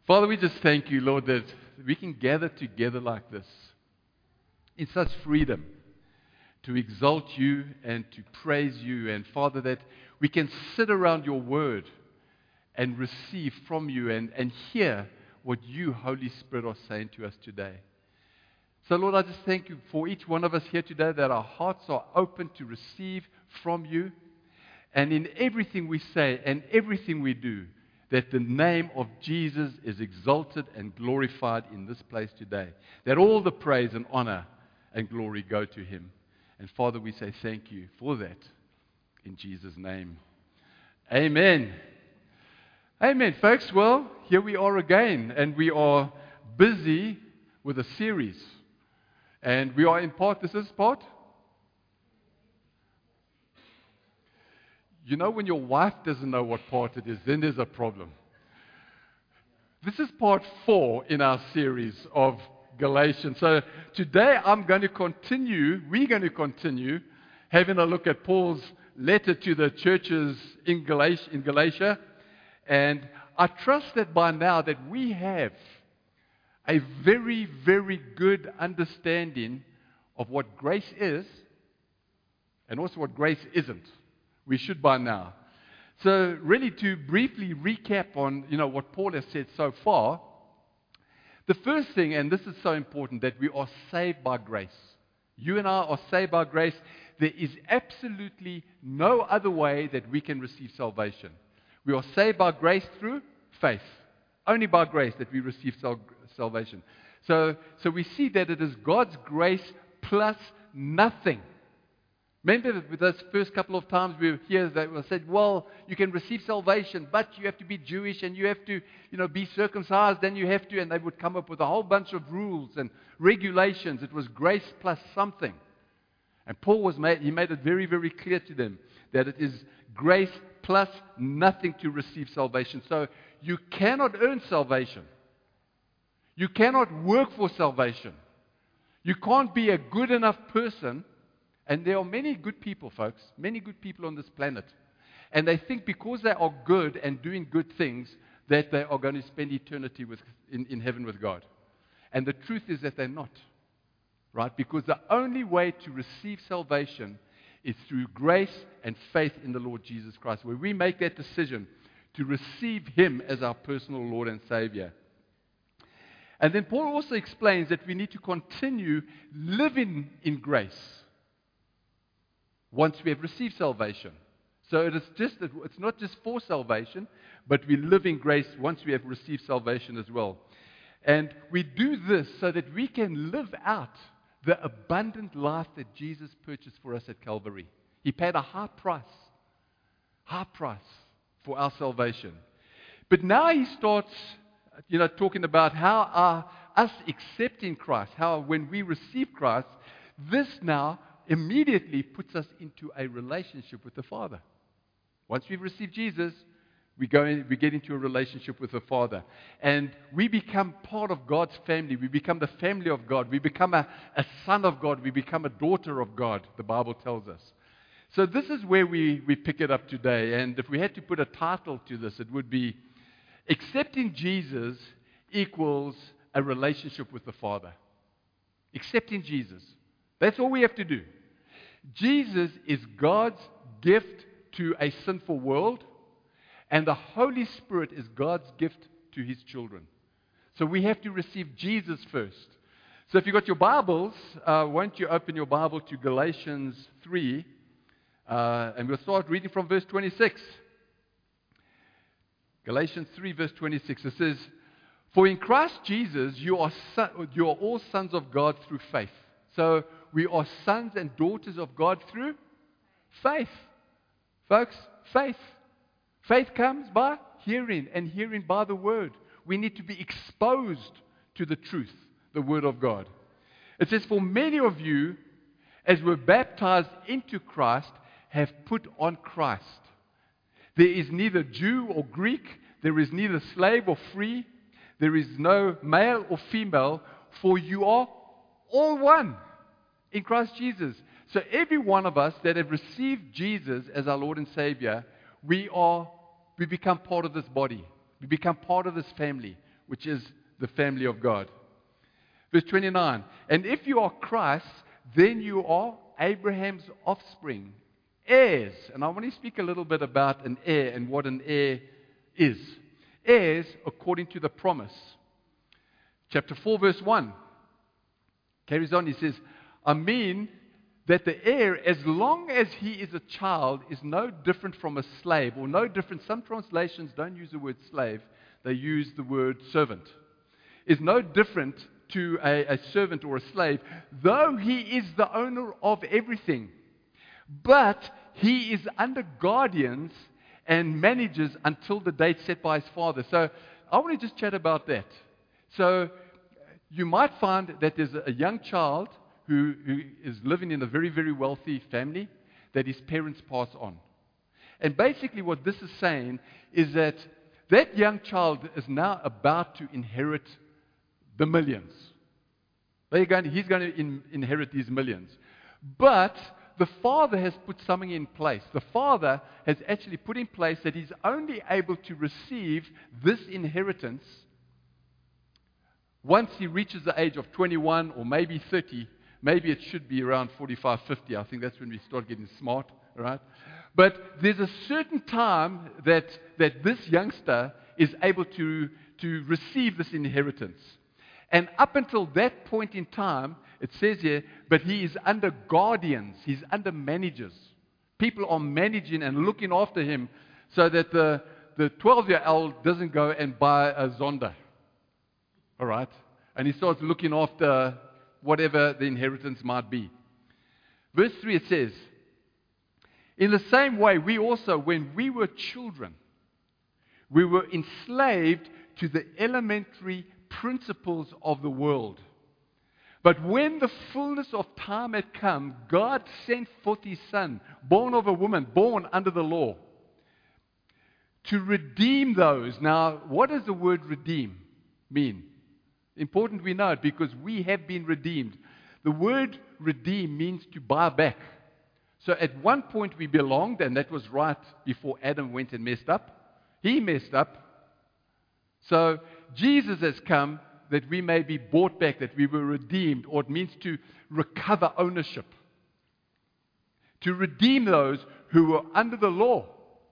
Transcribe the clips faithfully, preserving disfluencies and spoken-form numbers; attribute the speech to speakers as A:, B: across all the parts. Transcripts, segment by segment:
A: Father, we just thank you, Lord, that we can gather together like this in such freedom to exalt you and to praise you. And Father, that we can sit around your word and receive from you and, and hear what you, Holy Spirit, are saying to us today. So, Lord, I just thank you for each one of us here today, that our hearts are open to receive from you. And in everything we say and everything we do, that the name of Jesus is exalted and glorified in this place today. That all the praise and honor and glory go to him. And Father, we say thank you for that in Jesus' name. Amen. Amen, folks. Well, here we are again, and we are busy with a series. And we are in part, this is part. You know, when your wife doesn't know what part it is, then there's a problem. This is part four in our series of Galatians. So today I'm going to continue, we're going to continue having a look at Paul's letter to the churches in Galatia. In Galatia. And I trust that by now that we have a very, very good understanding of what grace is and also what grace isn't. We should by now. So really to briefly recap on, you know, what Paul has said so far, the first thing, and this is so important, that we are saved by grace. You and I are saved by grace. There is absolutely no other way that we can receive salvation. We are saved by grace through faith. Only by grace that we receive sal- salvation. So, so we see that it is God's grace plus nothing. Remember those first couple of times we were here that we said, well, you can receive salvation, but you have to be Jewish and you have to, you know, be circumcised, then you have to, and they would come up with a whole bunch of rules and regulations. It was grace plus something. And Paul was made, he made it very, very clear to them that it is grace plus nothing to receive salvation. So you cannot earn salvation. You cannot work for salvation. You can't be a good enough person. And there are many good people, folks, many good people on this planet. And they think because they are good and doing good things, that they are going to spend eternity with, in, in heaven with God. And the truth is that they're not. Right? Because the only way to receive salvation is through grace and faith in the Lord Jesus Christ, where we make that decision to receive him as our personal Lord and Savior. And then Paul also explains that we need to continue living in grace once we have received salvation. So it is just, it's not just for salvation, but we live in grace once we have received salvation as well. And we do this so that we can live out the abundant life that Jesus purchased for us at Calvary. He paid a high price, high price for our salvation. But now he starts, you know, talking about how our, us accepting Christ, how when we receive Christ, this now immediately puts us into a relationship with the Father. Once we've received Jesus, we go in, we get into a relationship with the Father. And we become part of God's family. We become the family of God. We become a, a son of God. We become a daughter of God, the Bible tells us. So this is where we, we pick it up today. And if we had to put a title to this, it would be Accepting Jesus equals a relationship with the Father. Accepting Jesus. That's all we have to do. Jesus is God's gift to a sinful world. And the Holy Spirit is God's gift to his children. So we have to receive Jesus first. So if you've got your Bibles, uh, won't you open your Bible to Galatians three, uh, and we'll start reading from verse twenty-six. Galatians three, verse twenty-six. It says, "For in Christ Jesus you are, son, you are all sons of God through faith." So we are sons and daughters of God through faith. Folks, faith. Faith comes by hearing, and hearing by the Word. We need to be exposed to the truth, the Word of God. It says, "For many of you, as were baptized into Christ, have put on Christ. There is neither Jew or Greek, there is neither slave or free, there is no male or female, for you are all one in Christ Jesus." So every one of us that have received Jesus as our Lord and Savior, we are, we become part of this body. We become part of this family. which is the family of God. Verse twenty-nine, and if you are Christ, then you are Abraham's offspring, heirs. And I want to speak a little bit about an heir and what an heir is. Heirs according to the promise. Chapter four, verse one. Carries on, he says, I mean that the heir, as long as he is a child, is no different from a slave, or no different. Some translations don't use the word slave, they use the word servant. Is no different to a, a servant or a slave, though he is the owner of everything. But he is under guardians and manages until the date set by his father. So I want to just chat about that. So you might find that there's a young child who, who is living in a very, very wealthy family that his parents pass on. And basically what this is saying is that that young child is now about to inherit the millions. They're going to, he's going to in, inherit these millions. But the father has put something in place. The father has actually put in place that he's only able to receive this inheritance once he reaches the age of twenty-one or maybe thirty. Maybe it should be around forty-five, fifty. I think that's when we start getting smart, right? But there's a certain time that, that this youngster is able to, to receive this inheritance. And up until that point in time, it says here, but he is under guardians, he's under managers. People are managing and looking after him so that the, the twelve-year-old doesn't go and buy a Zonda. All right? And he starts looking after whatever the inheritance might be. Verse three, it says, in the same way, we also, when we were children, we were enslaved to the elementary principles of the world. But when the fullness of time had come, God sent forth His Son, born of a woman, born under the law, to redeem those. Now, what does the word redeem mean? Important we know it because we have been redeemed. The word redeem means to buy back. So at one point we belonged, and that was right before Adam went and messed up. He messed up. So Jesus has come that we may be bought back, that we were redeemed, or it means to recover ownership. To redeem those who were under the law,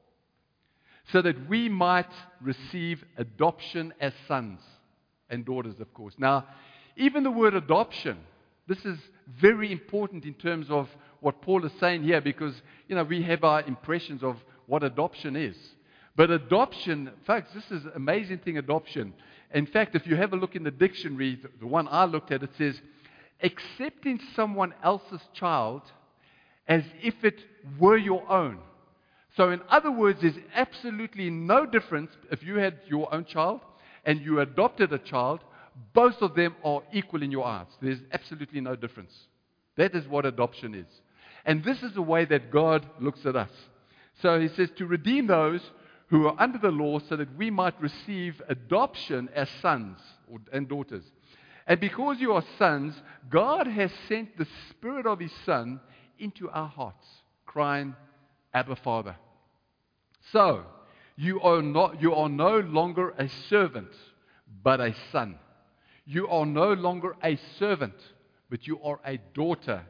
A: so that we might receive adoption as sons and daughters, of course. Now, even the word adoption, this is very important in terms of what Paul is saying here, because, you know, we have our impressions of what adoption is. But adoption, folks, this is an amazing thing, adoption. In fact, if you have a look in the dictionary, the one I looked at, it says, accepting someone else's child as if it were your own. So in other words, there's absolutely no difference if you had your own child and you adopted a child. Both of them are equal in your eyes. There's absolutely no difference. That is what adoption is. And this is the way that God looks at us. So He says to redeem those who are under the law so that we might receive adoption as sons and daughters. And because you are sons, God has sent the Spirit of His Son into our hearts, crying, Abba, Father. So, you are not, you are no longer a servant, but a son. You are no longer a servant, but you are a daughter.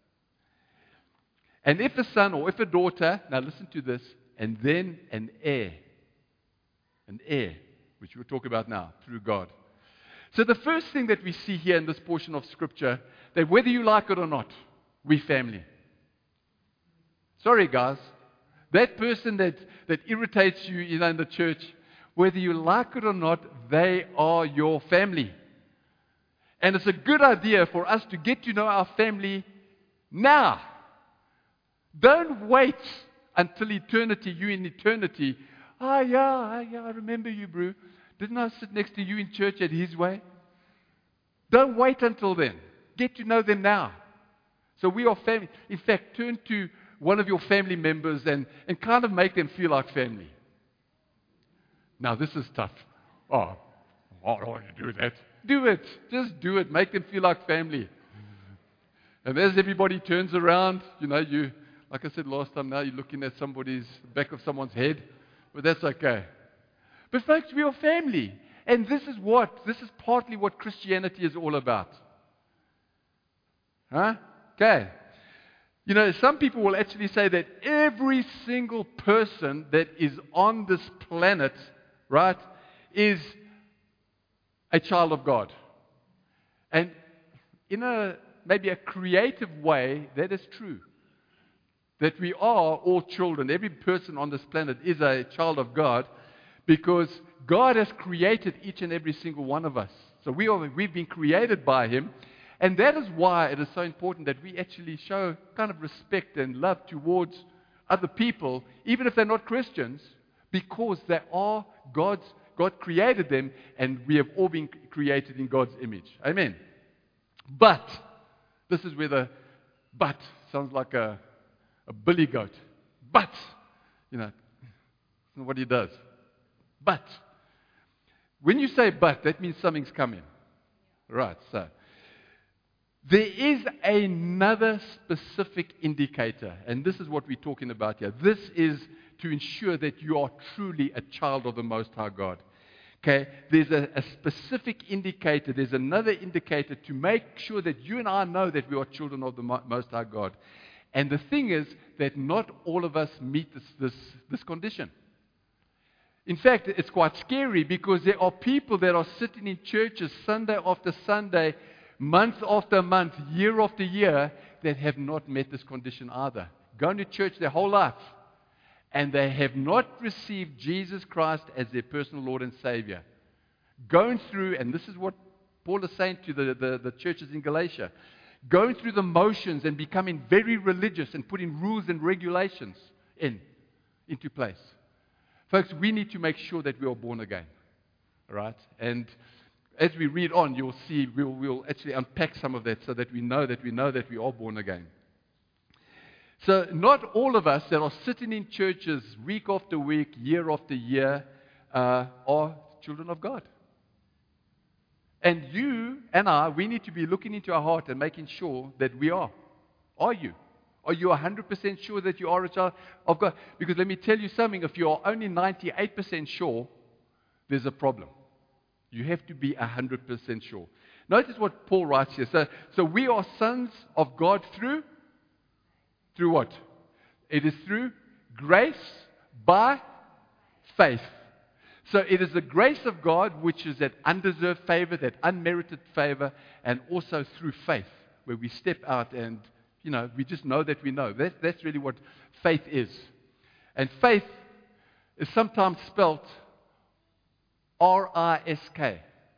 A: And if a son or if a daughter, now listen to this, and then an heir. An heir, which we'll talk about now, through God. So the first thing that we see here in this portion of Scripture, that whether you like it or not, we family. Sorry, guys. That person that, that irritates you, you know, in the church, whether you like it or not, they are your family. And it's a good idea for us to get to know our family now. Don't wait until eternity, you in eternity. Ah, oh, yeah, yeah, I remember you, bro. Didn't I sit next to you in church at His Way? Don't wait until then. Get to know them now. So we are family. In fact, turn to one of your family members and, and kind of make them feel like family. Now, this is tough. Oh, I don't want to do that. Do it. Just do it. Make them feel like family. And as everybody turns around, you know, you, like I said last time, now you're looking at somebody's, back of someone's head. But that's okay. But folks, we are family. And this is what, this is partly what Christianity is all about. Huh? Okay. You know, some people will actually say that every single person that is on this planet, right, is a child of God. And in a maybe a creative way, that is true. That we are all children. Every person on this planet is a child of God because God has created each and every single one of us. So we are, we've been created by Him. And that is why it is so important that we actually show kind of respect and love towards other people, even if they're not Christians, because they are God's, God created them, and we have all been created in God's image. Amen. But, this is where the but sounds like a, a billy goat. But, you know, that's not what he does. But, when you say but, that means something's coming. Right, so. There is another specific indicator, and this is what we're talking about here. This is to ensure that you are truly a child of the Most High God. Okay, there's a, a specific indicator, there's another indicator to make sure that you and I know that we are children of the Mo- Most High God. And the thing is that not all of us meet this, this, this condition. In fact, it's quite scary because there are people that are sitting in churches Sunday after Sunday, month after month, year after year, that have not met this condition either. Going to church their whole life, and they have not received Jesus Christ as their personal Lord and Savior. Going through, and this is what Paul is saying to the, the, the churches in Galatia, going through the motions and becoming very religious and putting rules and regulations in, into place. Folks, we need to make sure that we are born again. All right? And as we read on, you'll see, we'll, we'll actually unpack some of that so that we know that we know that we are born again. So not all of us that are sitting in churches week after week, year after year, uh, are children of God. And you and I, we need to be looking into our heart and making sure that we are. Are you? Are you one hundred percent sure that you are a child of God? Because let me tell you something, if you are only ninety-eight percent sure, there's a problem. You have to be one hundred percent sure. Notice what Paul writes here. So, so we are sons of God through, through what? It is through grace by faith. So it is the grace of God, which is that undeserved favor, that unmerited favor, and also through faith, where we step out and, you know, we just know that we know. That's, that's really what faith is. And faith is sometimes spelt R I S K.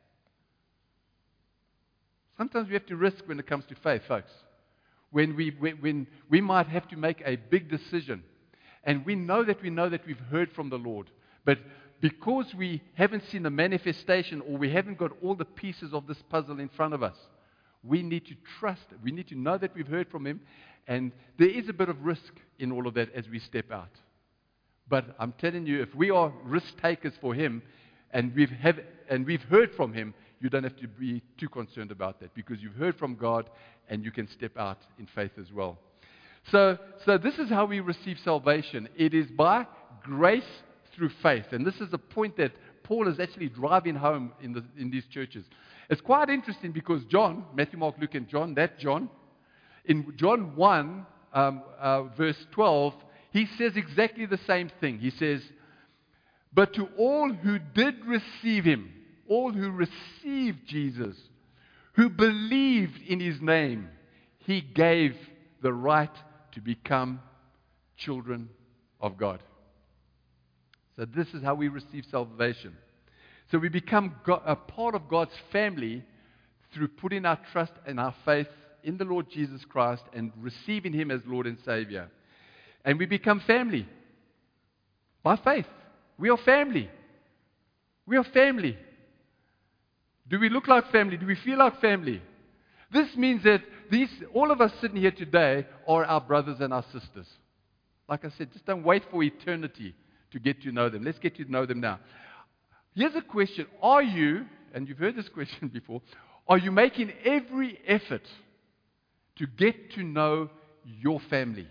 A: Sometimes we have to risk when it comes to faith, folks. When we, when, when we might have to make a big decision. And we know that we know that we've heard from the Lord. But because we haven't seen the manifestation or we haven't got all the pieces of this puzzle in front of us, we need to trust. We need to know that we've heard from Him. And there is a bit of risk in all of that as we step out. But I'm telling you, if we are risk takers for Him, and we've have, and we've heard from Him, you don't have to be too concerned about that because you've heard from God and you can step out in faith as well. So, so this is how we receive salvation. It is by grace through faith. And this is the point that Paul is actually driving home in, the, in these churches. It's quite interesting because John, Matthew, Mark, Luke, and John, that John, in John one, um, uh, verse twelve, he says exactly the same thing. He says, but to all who did receive Him, all who received Jesus, who believed in His name, He gave the right to become children of God. So this is how we receive salvation. So we become God, a part of God's family through putting our trust and our faith in the Lord Jesus Christ and receiving Him as Lord and Savior. And we become family by faith. We are family. We are family. Do we look like family? Do we feel like family? This means that these, all of us sitting here today are our brothers and our sisters. Like I said, just don't wait for eternity to get to know them. Let's get to know them now. Here's a question. Are you, and you've heard this question before, are you making every effort to get to know your family?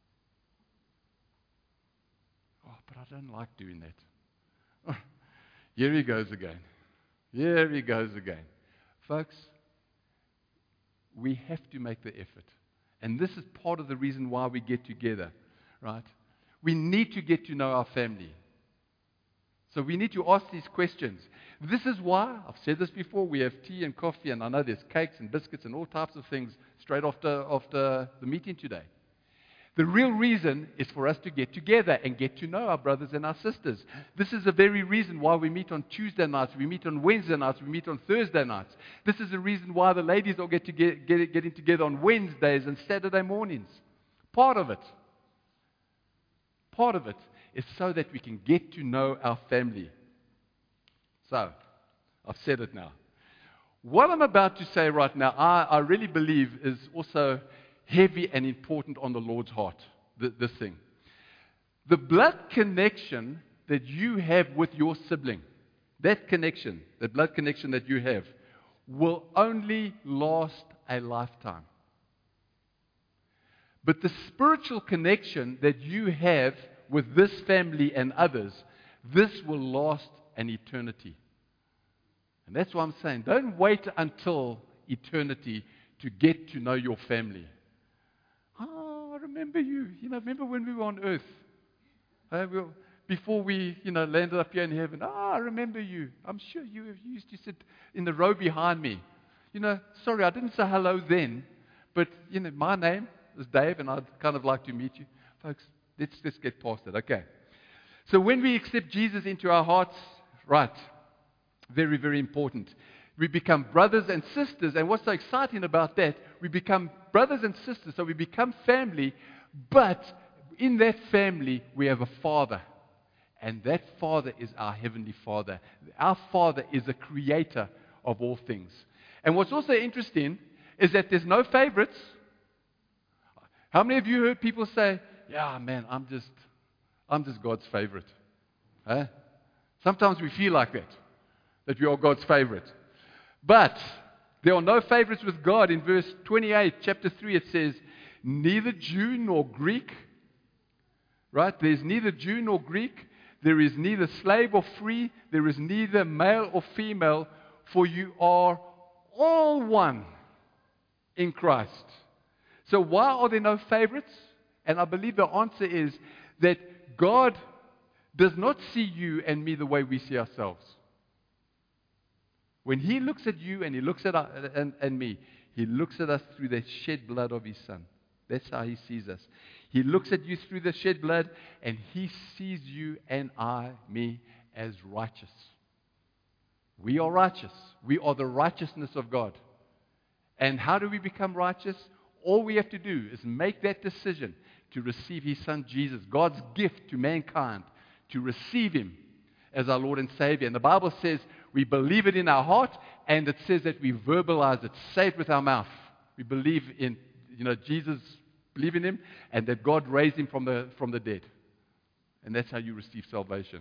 A: Oh, but I don't like doing that. Here he goes again. Here he goes again. Folks, we have to make the effort. And this is part of the reason why we get together, right? We need to get to know our family. So we need to ask these questions. This is why, I've said this before, we have tea and coffee, and I know there's cakes and biscuits and all types of things straight after, after the meeting today. The real reason is for us to get together and get to know our brothers and our sisters. This is the very reason why we meet on Tuesday nights, we meet on Wednesday nights, we meet on Thursday nights. This is the reason why the ladies all get to get, get getting together on Wednesdays and Saturday mornings. Part of it, part of it is so that we can get to know our family. So, I've said it now. What I'm about to say right now, I, I really believe is also heavy and important on the Lord's heart, th- this thing. The blood connection that you have with your sibling, that connection, that blood connection that you have, will only last a lifetime. But the spiritual connection that you have with this family and others, this will last an eternity. And that's what I'm saying. Don't wait until eternity to get to know your family. Oh, I remember you. You know, remember when we were on earth? Uh, we were, before we, you know, landed up here in heaven. Oh, I remember you. I'm sure you, you used to sit in the row behind me. You know, sorry, I didn't say hello then, but, you know, my name is Dave, and I'd kind of like to meet you. Folks, let's, let's get past it. Okay. So when we accept Jesus into our hearts, right, very, very important. We become brothers and sisters, and what's so exciting about that, we become brothers and sisters, so we become family, but in that family, we have a Father, and that Father is our Heavenly Father. Our Father is the creator of all things. And what's also interesting is that there's no favorites. How many of you heard people say, yeah, man, I'm just, I'm just God's favorite? Huh? Sometimes we feel like that, that we are God's favorite. But there are no favorites with God. In verse twenty-eight, chapter three, it says, neither Jew nor Greek, right? There's neither Jew nor Greek. There is neither slave or free. There is neither male or female, for you are all one in Christ. So why are there no favorites? And I believe the answer is that God does not see you and me the way we see ourselves. When He looks at you and He looks at our, and, and me, He looks at us through the shed blood of His Son. That's how He sees us. He looks at you through the shed blood, and He sees you and I, me, as righteous. We are righteous. We are the righteousness of God. And how do we become righteous? All we have to do is make that decision to receive His Son Jesus, God's gift to mankind, to receive Him as our Lord and Savior. And the Bible says we believe it in our heart, and it says that we verbalize it, say it with our mouth. We believe in, you know, Jesus, believe in Him, and that God raised Him from the, from the dead. And that's how you receive salvation.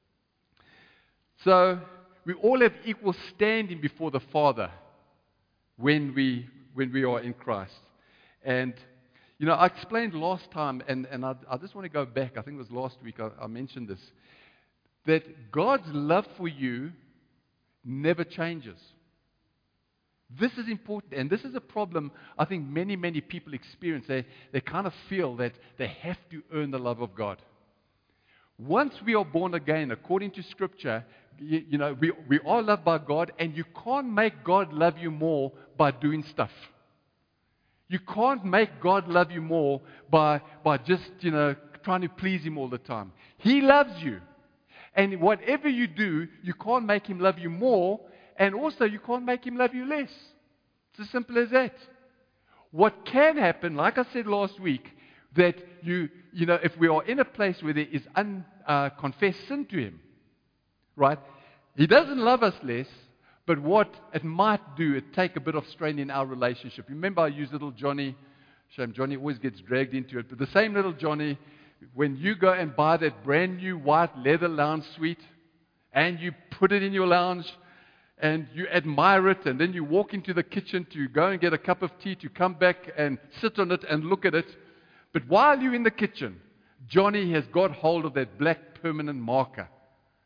A: So, we all have equal standing before the Father when we, when we are in Christ. And, you know, I explained last time, and, and I, I just want to go back, I think it was last week I, I mentioned this, that God's love for you never changes. This is important, and this is a problem I think many, many people experience. They, they kind of feel that they have to earn the love of God. Once we are born again, according to Scripture, you, you know, we, we are loved by God, and you can't make God love you more by doing stuff. You can't make God love you more by, by just, you know, trying to please Him all the time. He loves you. And whatever you do, you can't make Him love you more, and also you can't make Him love you less. It's as simple as that. What can happen, like I said last week, that you, you know, if we are in a place where there is unconfessed uh, sin to Him, right? He doesn't love us less, but what it might do, it take a bit of strain in our relationship. Remember I used little Johnny. Shame, Johnny always gets dragged into it. But the same little Johnny, when you go and buy that brand new white leather lounge suite, and you put it in your lounge, and you admire it, and then you walk into the kitchen to go and get a cup of tea, to come back and sit on it and look at it. But while you're in the kitchen, Johnny has got hold of that black permanent marker.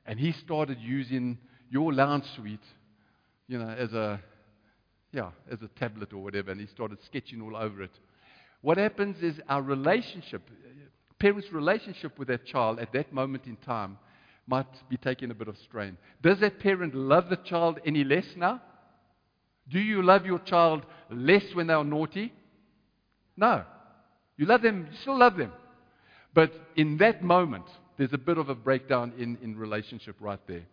A: And he started using your lounge suite, you know, as a, yeah, as a tablet or whatever, and he started sketching all over it. What happens is our relationship, parents' relationship with that child at that moment in time might be taking a bit of strain. Does that parent love the child any less now? Do you love your child less when they are naughty? No. You love them, you still love them. But in that moment, there's a bit of a breakdown in, in relationship right there.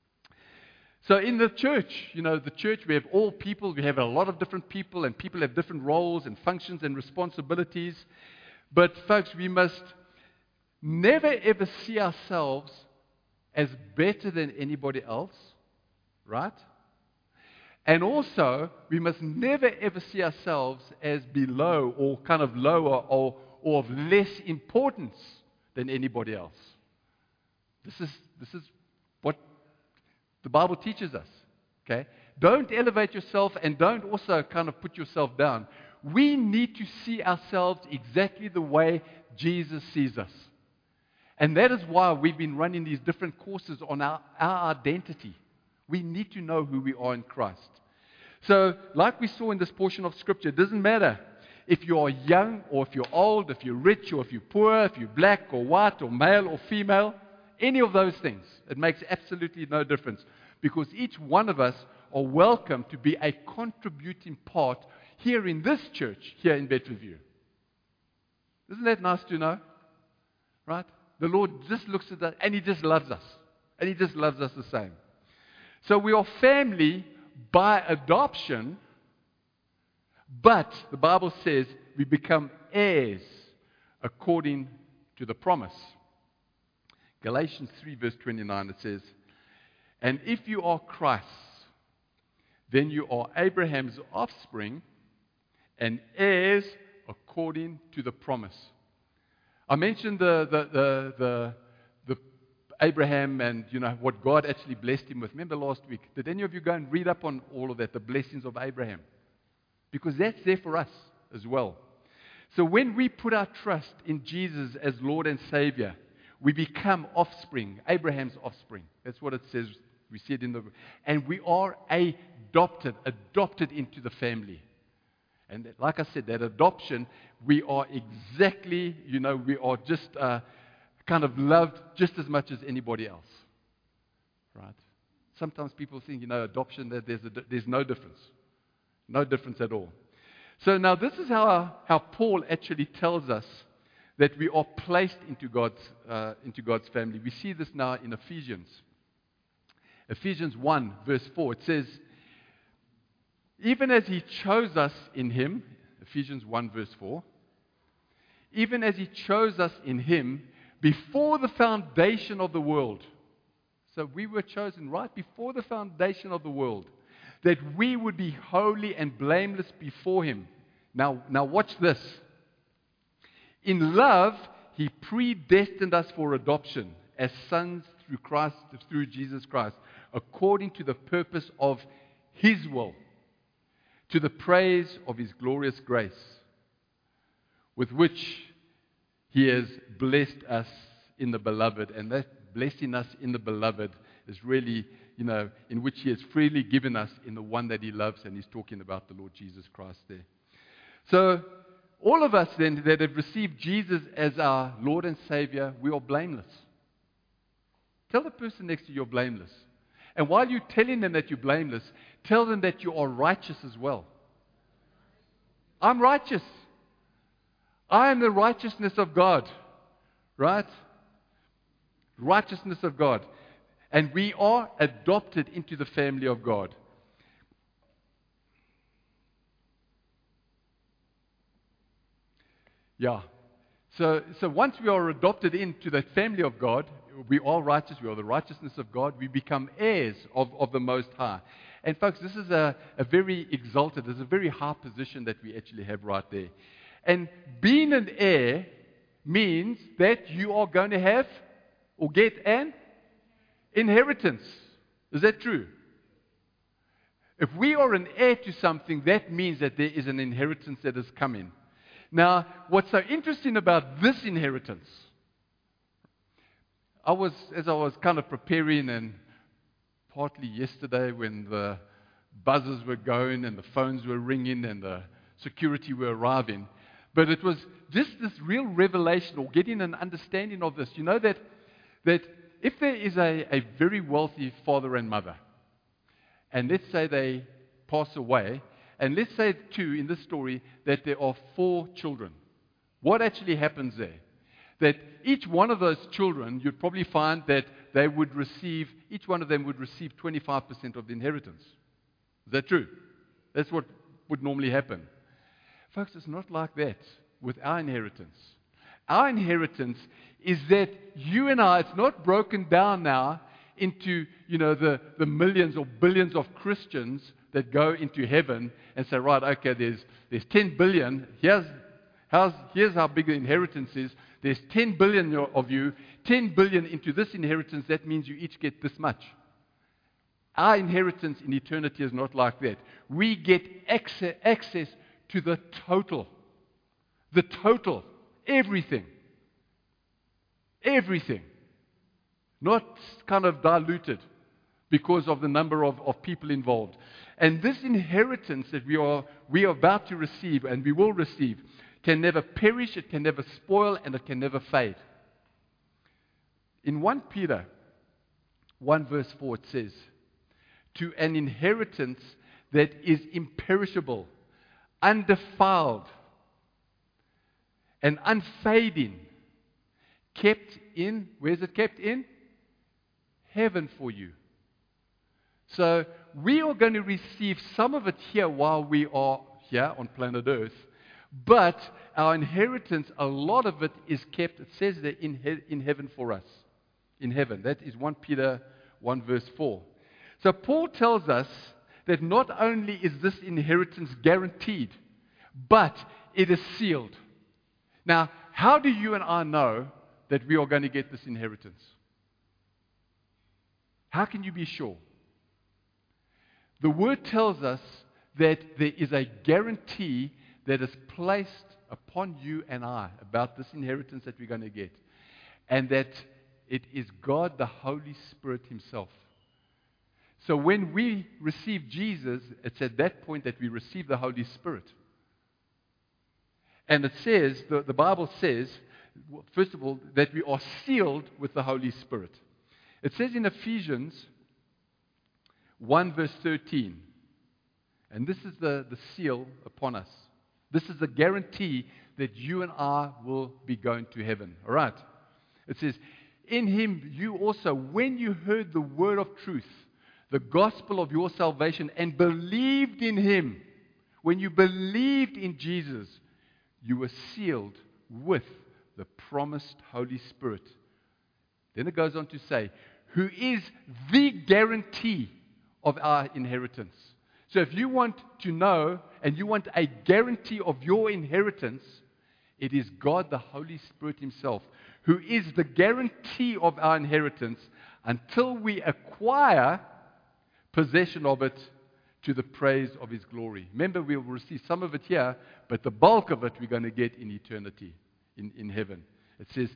A: So in the church, you know, the church, we have all people, we have a lot of different people, and people have different roles and functions and responsibilities. But folks, we must never ever see ourselves as better than anybody else, right? And also, we must never ever see ourselves as below or kind of lower or, or of less importance than anybody else. This is, this is what the Bible teaches us, okay? Don't elevate yourself and don't also kind of put yourself down. We need to see ourselves exactly the way Jesus sees us. And that is why we've been running these different courses on our, our identity. We need to know who we are in Christ. So, like we saw in this portion of Scripture, it doesn't matter if you are young or if you're old, if you're rich or if you're poor, if you're black or white or male or female, any of those things. It makes absolutely no difference, because each one of us are welcome to be a contributing part here in this church, here in Bedford View. Isn't that nice to know? Right? The Lord just looks at us and He just loves us. And He just loves us the same. So we are family by adoption, but the Bible says we become heirs according to the promise. Galatians three verse twenty-nine, it says, "And if you are Christ's, then you are Abraham's offspring and heirs according to the promise." I mentioned the, the, the, the, the Abraham and, you know, what God actually blessed him with. Remember last week? Did any of you go and read up on all of that, the blessings of Abraham? Because that's there for us as well. So when we put our trust in Jesus as Lord and Savior, we become offspring, Abraham's offspring. That's what it says. We see it in the... And we are adopted, adopted into the family. And like I said, that adoption, we are exactly, you know, we are just uh, kind of loved just as much as anybody else. Right? Sometimes people think, you know, adoption, that there's, a, there's no difference. No difference at all. So now this is how, how Paul actually tells us that we are placed into God's, uh, into God's family. We see this now in Ephesians. Ephesians one, verse four, it says, "Even as He chose us in Him," Ephesians one, verse four, "even as He chose us in Him before the foundation of the world." So we were chosen right before the foundation of the world, that we would be holy and blameless before Him. Now, now watch this. "In love, He predestined us for adoption as sons through Christ, through Jesus Christ, according to the purpose of His will, to the praise of His glorious grace, with which He has blessed us in the beloved." And that blessing us in the beloved is really, you know, in which He has freely given us in the one that He loves, and He's talking about the Lord Jesus Christ there. So, all of us then that have received Jesus as our Lord and Savior, we are blameless. Tell the person next to you you're blameless. And while you're telling them that you're blameless, tell them that you are righteous as well. I'm righteous. I am the righteousness of God. Right? Righteousness of God. And we are adopted into the family of God. Yeah. So, so once we are adopted into the family of God, we are righteous, we are the righteousness of God, we become heirs of, of the Most High. And folks, this is a, a very exalted, this is a very high position that we actually have right there. And being an heir means that you are going to have or get an inheritance. Is that true? If we are an heir to something, that means that there is an inheritance that is coming. Now, what's so interesting about this inheritance, I was, as I was kind of preparing, and partly yesterday when the buzzers were going and the phones were ringing and the security were arriving, but it was just this real revelation or getting an understanding of this. You know that that if there is a, a very wealthy father and mother, and let's say they pass away, and let's say too in this story that there are four children, what actually happens there? That each one of those children, you'd probably find that they would receive, each one of them would receive twenty-five percent of the inheritance. Is that true? That's what would normally happen. Folks, it's not like that with our inheritance. Our inheritance is that you and I, it's not broken down now into, you know, the, the millions or billions of Christians that go into heaven and say, right, okay, there's there's ten billion, here's, how's, here's how big the inheritance is. There's ten billion of you, ten billion into this inheritance, that means you each get this much. Our inheritance in eternity is not like that. We get access, access to the total. The total. Everything. Everything. Not kind of diluted because of the number of, of people involved. And this inheritance that we are, we are about to receive and we will receive can never perish, it can never spoil, and it can never fade. In First Peter one verse four it says, to an inheritance that is imperishable, undefiled, and unfading, kept in, where's it kept in? Heaven for you. So we are going to receive some of it here while we are here on planet Earth, but our inheritance, a lot of it is kept, it says there, in, he- in heaven for us. In heaven. That is First Peter one verse four. So Paul tells us that not only is this inheritance guaranteed, but it is sealed. Now, how do you and I know that we are going to get this inheritance? How can you be sure? The Word tells us that there is a guarantee that is placed upon you and I about this inheritance that we're going to get. And that it is God, the Holy Spirit Himself. So when we receive Jesus, it's at that point that we receive the Holy Spirit. And it says, the, the Bible says, first of all, that we are sealed with the Holy Spirit. It says in Ephesians one verse thirteen, and this is the, the seal upon us. This is the guarantee that you and I will be going to heaven. All right. It says, in Him you also, when you heard the word of truth, the gospel of your salvation, and believed in Him, when you believed in Jesus, you were sealed with the promised Holy Spirit. Then it goes on to say, who is the guarantee of our inheritance. So if you want to know and you want a guarantee of your inheritance, it is God, the Holy Spirit Himself, who is the guarantee of our inheritance until we acquire possession of it to the praise of His glory. Remember, we will receive some of it here, but the bulk of it we're going to get in eternity, in, in heaven. It says,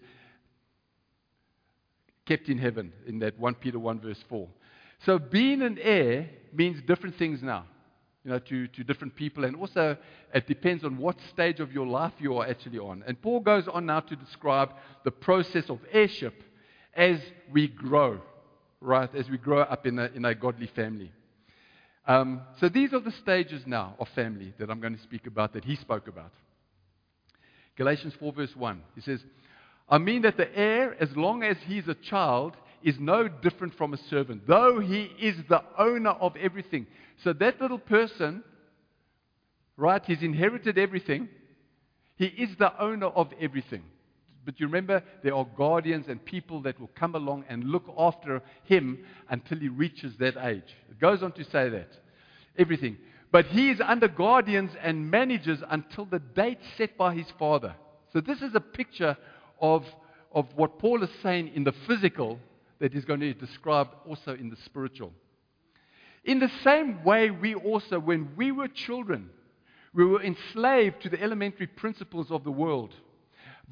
A: kept in heaven, in that First Peter one verse four. So being an heir means different things now, you know, to, to different people. And also, it depends on what stage of your life you are actually on. And Paul goes on now to describe the process of heirship as we grow, right? As we grow up in a, in a godly family. Um, so these are the stages now of family that I'm going to speak about, that he spoke about. Galatians four verse one, he says, I mean that the heir, as long as he is a child, is no different from a servant, though he is the owner of everything. So that little person, right, he's inherited everything. He is the owner of everything. But you remember, there are guardians and people that will come along and look after him until he reaches that age. It goes on to say that. Everything. But he is under guardians and managers until the date set by his father. So this is a picture of, of what Paul is saying in the physical that he's going to describe also in the spiritual. In the same way, we also, when we were children, we were enslaved to the elementary principles of the world.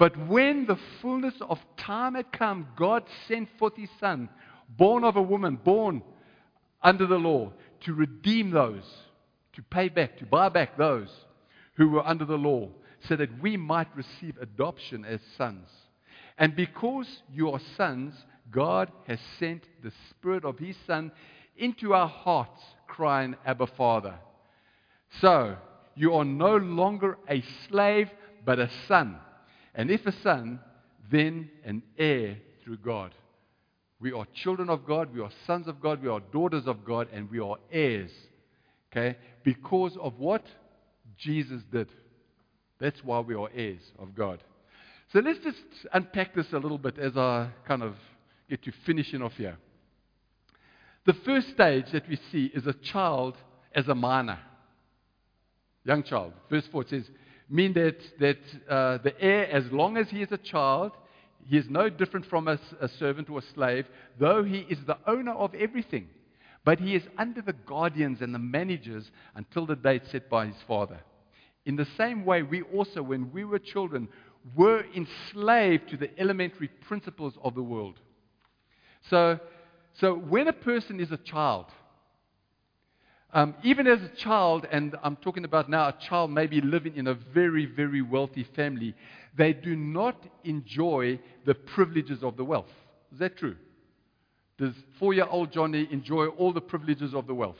A: But when the fullness of time had come, God sent forth His Son, born of a woman, born under the law, to redeem those, to pay back, to buy back those who were under the law, so that we might receive adoption as sons. And because you are sons, God has sent the Spirit of His Son into our hearts, crying, Abba, Father. So, you are no longer a slave, but a son. And if a son, then an heir through God. We are children of God, we are sons of God, we are daughters of God, and we are heirs. Okay? Because of what Jesus did. That's why we are heirs of God. So let's just unpack this a little bit as I kind of get to finishing off here. The first stage that we see is a child as a minor. Young child. Verse four, it says, mean that, that uh, the heir, as long as he is a child, he is no different from a, a servant or a slave, though he is the owner of everything. But he is under the guardians and the managers until the date set by his father. In the same way, we also, when we were children, were enslaved to the elementary principles of the world. So, so when a person is a child, um, even as a child, and I'm talking about now a child maybe living in a very, very wealthy family, they do not enjoy the privileges of the wealth. Is that true? Does four-year-old Johnny enjoy all the privileges of the wealth?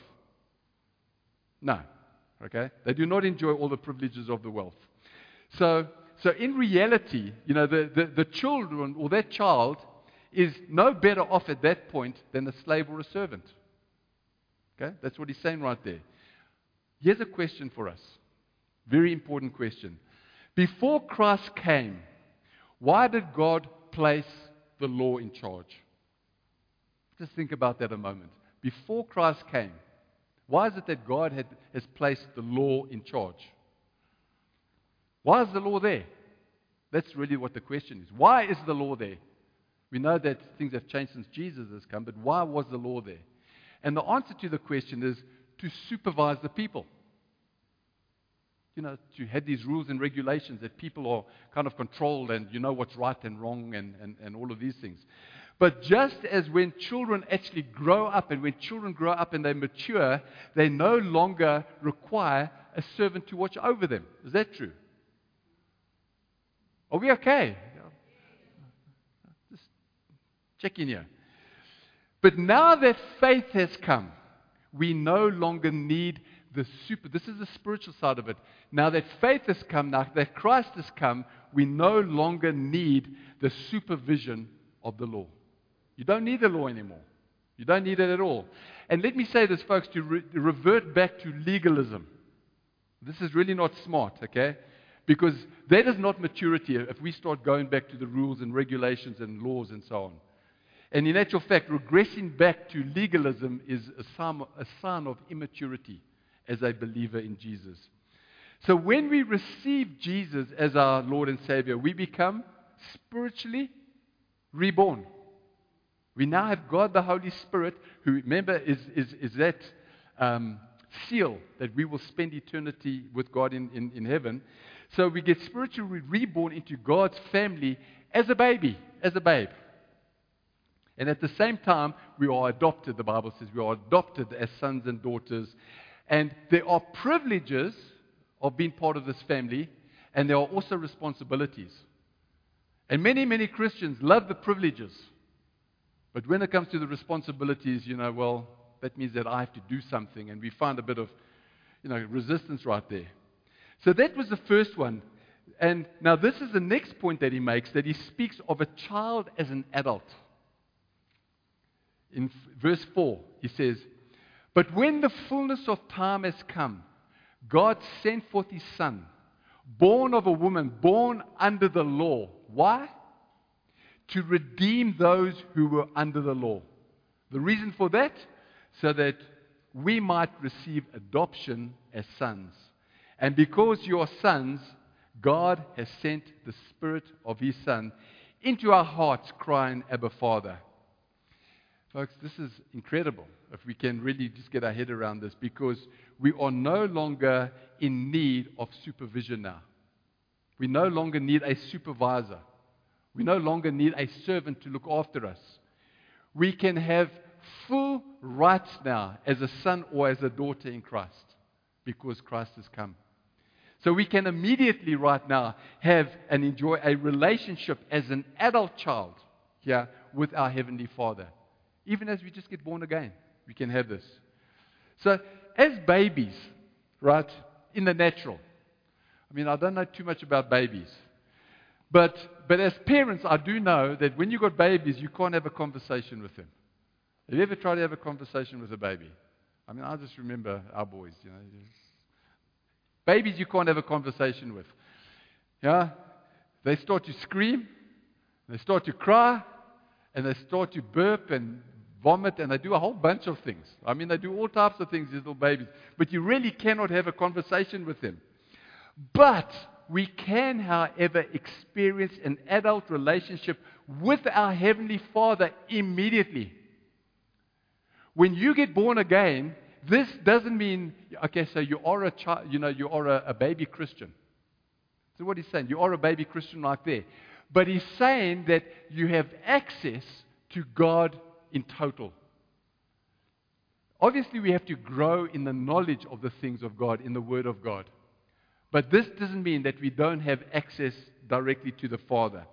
A: No. Okay? They do not enjoy all the privileges of the wealth. So, so in reality, you know, the, the, the children or that child is no better off at that point than a slave or a servant. Okay? That's what he's saying right there. Here's a question for us. Very important question. Before Christ came, why did God place the law in charge? Just think about that a moment. Before Christ came, why is it that God had, has placed the law in charge? Why is the law there? That's really what the question is. Why is the law there? We know that things have changed since Jesus has come, but why was the law there? And the answer to the question is to supervise the people. You know, to have these rules and regulations that people are kind of controlled and you know what's right and wrong and, and, and all of these things. But just as when children actually grow up and when children grow up and they mature, they no longer require a servant to watch over them. Is that true? Are we okay? Just check in here. But now that faith has come, we no longer need the super. This is the spiritual side of it. Now that faith has come, now that Christ has come, we no longer need the supervision of the law. You don't need the law anymore. You don't need it at all. And let me say this, folks, to re- revert back to legalism. This is really not smart, okay? Because that is not maturity if we start going back to the rules and regulations and laws and so on. And in actual fact, regressing back to legalism is a sign, a sign of immaturity as a believer in Jesus. So when we receive Jesus as our Lord and Savior, we become spiritually reborn. We now have God the Holy Spirit, who, remember, is, is, is that um, seal that we will spend eternity with God in, in, in heaven. So we get spiritually reborn into God's family as a baby, as a babe. And at the same time, we are adopted, the Bible says. We are adopted as sons and daughters. And there are privileges of being part of this family, and there are also responsibilities. And many, many Christians love the privileges. But when it comes to the responsibilities, you know, well, that means that I have to do something, and we find a bit of, you know, resistance right there. So that was the first one. And now this is the next point that he makes, that he speaks of a child as an adult. In verse four, he says, "But when the fullness of time has come, God sent forth His Son, born of a woman, born under the law." Why? To redeem those who were under the law. The reason for that? So that we might receive adoption as sons. And because you are sons, God has sent the Spirit of His Son into our hearts, crying, "Abba, Father." Folks, this is incredible if we can really just get our head around this, because we are no longer in need of supervision now. We no longer need a supervisor. We no longer need a servant to look after us. We can have full rights now as a son or as a daughter in Christ because Christ has come. So we can immediately right now have and enjoy a relationship as an adult child here with our Heavenly Father. Even as we just get born again, we can have this. So as babies, right, in the natural, I mean, I don't know too much about babies. But, but as parents, I do know that when you've got babies, you can't have a conversation with them. Have you ever tried to have a conversation with a baby? I mean, I just remember our boys, you know. Babies you can't have a conversation with. Yeah? They start to scream, they start to cry, and they start to burp and vomit, and they do a whole bunch of things. I mean, they do all types of things, these little babies. But you really cannot have a conversation with them. But we can, however, experience an adult relationship with our Heavenly Father immediately. When you get born again, this doesn't mean, okay, so you are a child, you know, you are a, a baby Christian. So what he's saying, you are a baby Christian right there. But he's saying that you have access to God in total. Obviously, we have to grow in the knowledge of the things of God, in the Word of God. But this doesn't mean that we don't have access directly to the Father.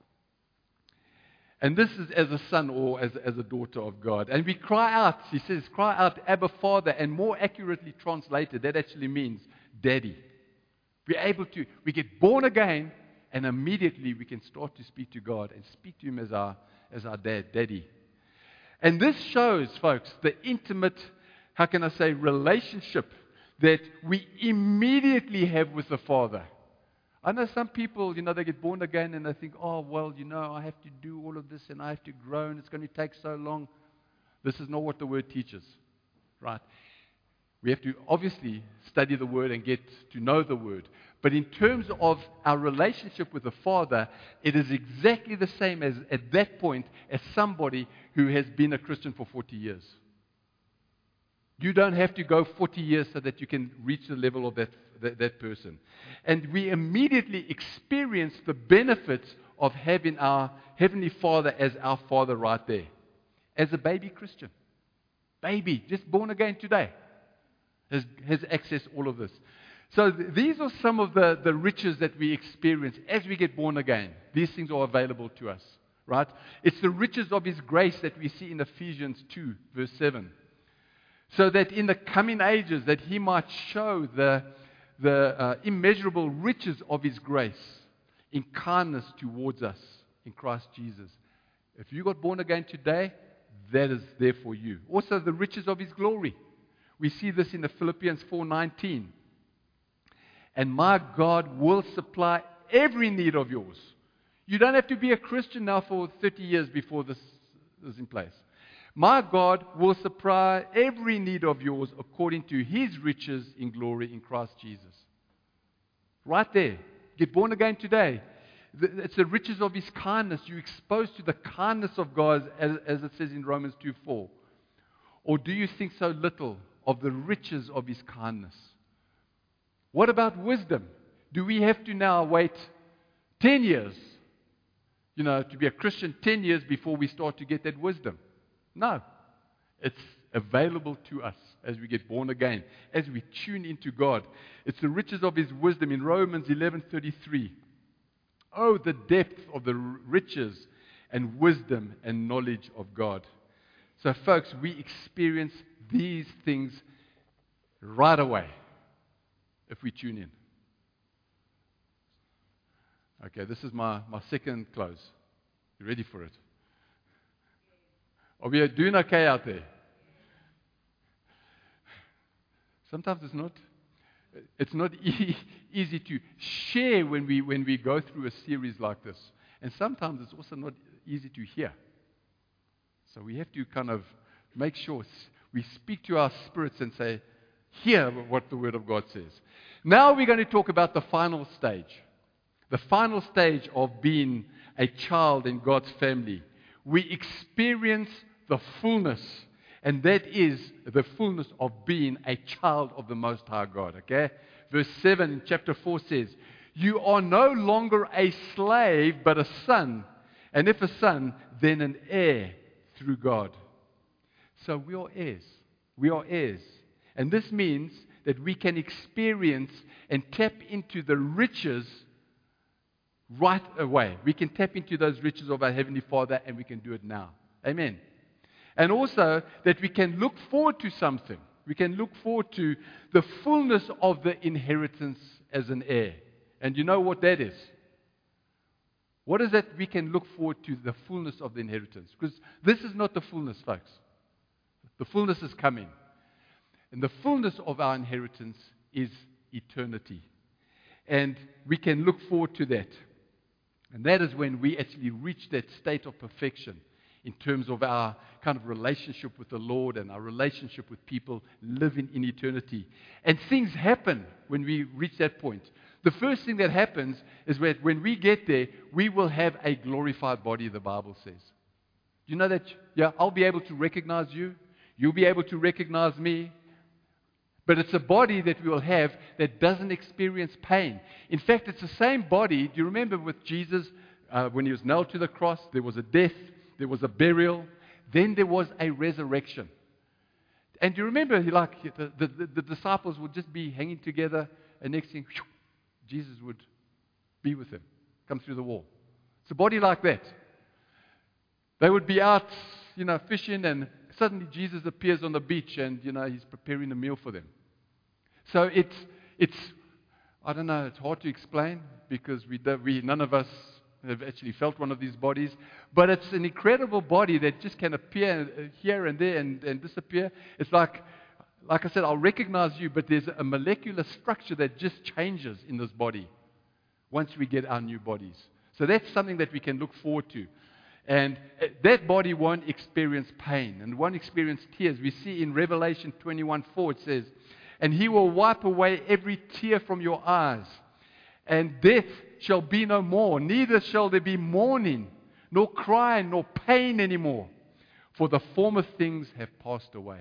A: And this is as a son or as, as a daughter of God. And we cry out, he says, cry out, Abba, Father, and more accurately translated, that actually means Daddy. We're able to, we get born again, and immediately we can start to speak to God and speak to Him as our, as our dad, Daddy. And this shows, folks, the intimate, how can I say, relationship that we immediately have with the Father. I know some people, you know, they get born again and they think, oh, well, you know, I have to do all of this and I have to grow and it's going to take so long. This is not what the Word teaches, right? We have to obviously study the Word and get to know the Word. But in terms of our relationship with the Father, it is exactly the same as at that point as somebody who has been a Christian for forty years. You don't have to go forty years so that you can reach the level of that, that, that person. And we immediately experience the benefits of having our Heavenly Father as our Father right there. As a baby Christian. Baby, just born again today. Has, has accessed all of this. So th- these are some of the, the riches that we experience as we get born again. These things are available to us. Right? It's the riches of His grace that we see in Ephesians two, verse seven. So that in the coming ages, that He might show the, the uh, immeasurable riches of His grace in kindness towards us in Christ Jesus. If you got born again today, that is there for you. Also the riches of His glory. We see this in the Philippians four nineteen. And my God will supply every need of yours. You don't have to be a Christian now for thirty years before this is in place. My God will supply every need of yours according to His riches in glory in Christ Jesus. Right there. Get born again today. It's the riches of His kindness. You're exposed to the kindness of God as, as it says in Romans two four. Or do you think so little of the riches of His kindness? What about wisdom? Do we have to now wait ten years, you know, to be a Christian ten years before we start to get that wisdom? No. It's available to us as we get born again, as we tune into God. It's the riches of His wisdom in Romans eleven thirty-three. Oh, the depth of the riches and wisdom and knowledge of God. So, folks, we experience these things right away if we tune in. Okay, this is my, my second close. You ready for it? Are we doing okay out there? Sometimes it's not. It's not e- easy to share when we when we go through a series like this, and sometimes it's also not easy to hear. So we have to kind of make sure we speak to our spirits and say, "Hear what the Word of God says." Now we're going to talk about the final stage, the final stage of being a child in God's family. We experience the fullness, and that is the fullness of being a child of the Most High God, okay? Verse seven in chapter four says, You are no longer a slave, but a son. And if a son, then an heir through God. So we are heirs. We are heirs. And this means that we can experience and tap into the riches right away. We can tap into those riches of our Heavenly Father, and we can do it now. Amen. And also that we can look forward to something. We can look forward to the fullness of the inheritance as an heir. And you know what that is? What is that we can look forward to, the fullness of the inheritance? Because this is not the fullness, folks. The fullness is coming. And the fullness of our inheritance is eternity. And we can look forward to that. And that is when we actually reach that state of perfection in terms of our kind of relationship with the Lord and our relationship with people living in eternity. And things happen when we reach that point. The first thing that happens is that when we get there, we will have a glorified body, the Bible says. You know that, yeah, I'll be able to recognize you. You'll be able to recognize me. But it's a body that we will have that doesn't experience pain. In fact, it's the same body. Do you remember with Jesus, uh, when he was nailed to the cross, there was a death, there was a burial, then there was a resurrection. And do you remember, like, the, the, the disciples would just be hanging together, and next thing, whew, Jesus would be with them, come through the wall. It's a body like that. They would be out, you know, fishing, and suddenly Jesus appears on the beach, and, you know, he's preparing a meal for them. So it's, it's I don't know, it's hard to explain, because we, don't, we none of us have actually felt one of these bodies, but it's an incredible body that just can appear here and there and, and disappear. It's like, like I said, I'll recognize you, but there's a molecular structure that just changes in this body once we get our new bodies. So that's something that we can look forward to. And that body won't experience pain and won't experience tears. We see in Revelation twenty-one four, it says, "And he will wipe away every tear from your eyes, and death shall be no more, neither shall there be mourning, nor crying, nor pain anymore, for the former things have passed away."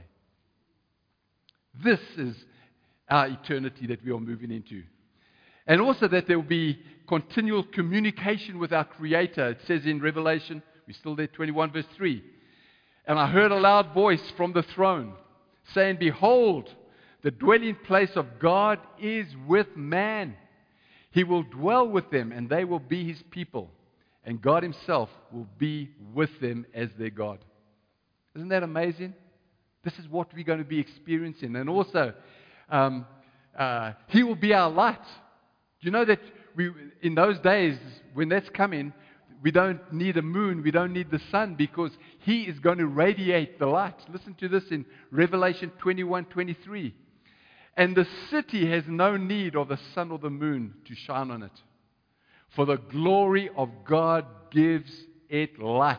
A: This is our eternity that we are moving into. And also that there will be continual communication with our Creator. It says in Revelation, we're still there, twenty-one verse three, "And I heard a loud voice from the throne, saying, Behold, the dwelling place of God is with man. He will dwell with them, and they will be his people, and God himself will be with them as their God." Isn't that amazing? This is what we're going to be experiencing. And also, um, uh, he will be our light. Do you know that we, in those days, when that's coming, we don't need a moon, we don't need the sun, because he is going to radiate the light. Listen to this in Revelation twenty-one twenty-three. "And the city has no need of the sun or the moon to shine on it, for the glory of God gives it light,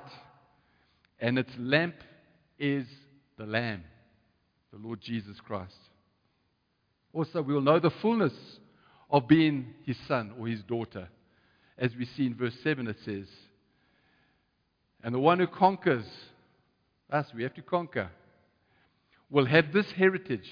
A: and its lamp is the Lamb, the Lord Jesus Christ." Also, we will know the fullness of being his son or his daughter. As we see in verse seven, it says, "And the one who conquers," us, we have to conquer, "will have this heritage.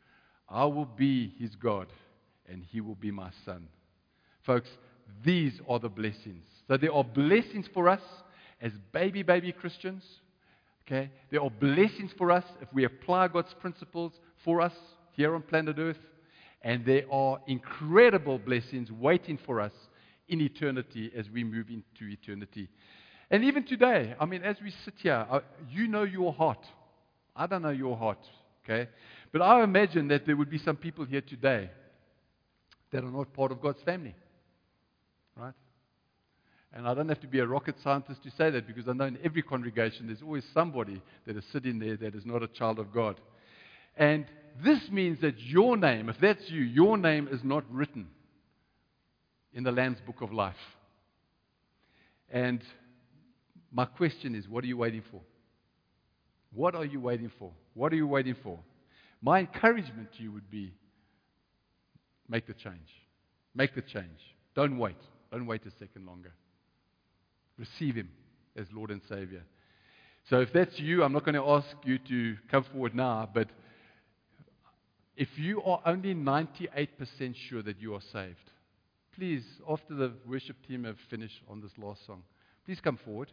A: I will be his God, and he will be my son." Folks, these are the blessings. So there are blessings for us as baby, baby Christians. Okay? There are blessings for us if we apply God's principles for us here on planet Earth. And there are incredible blessings waiting for us in eternity as we move into eternity. And even today, I mean, as we sit here, you know your heart. I don't know your heart, okay? But I imagine that there would be some people here today that are not part of God's family, right? And I don't have to be a rocket scientist to say that, because I know in every congregation there's always somebody that is sitting there that is not a child of God. And this means that your name, if that's you, your name is not written in the Lamb's Book of Life. And my question is, what are you waiting for? What are you waiting for? What are you waiting for? My encouragement to you would be, make the change. Make the change. Don't wait. Don't wait a second longer. Receive him as Lord and Savior. So if that's you, I'm not going to ask you to come forward now, but if you are only ninety-eight percent sure that you are saved, please, after the worship team have finished on this last song, please come forward.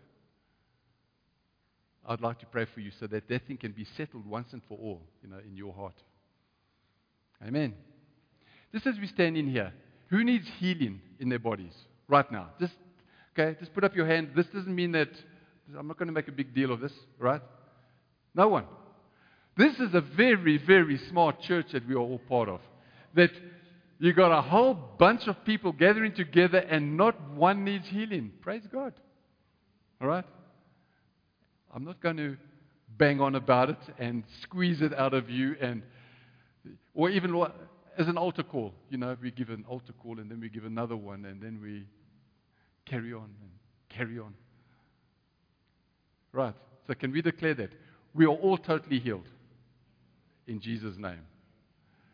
A: I'd like to pray for you so that that thing can be settled once and for all, you know, in your heart. Amen. Just as we stand in here, who needs healing in their bodies right now? Just, okay, just put up your hand. This doesn't mean that, I'm not going to make a big deal of this, right? No one. This is a very, very smart church that we are all part of. That you got a whole bunch of people gathering together and not one needs healing. Praise God. All right? I'm not going to bang on about it and squeeze it out of you, and or even as an altar call. You know, we give an altar call and then we give another one and then we carry on and carry on. Right. So can we declare that? We are all totally healed in Jesus' name.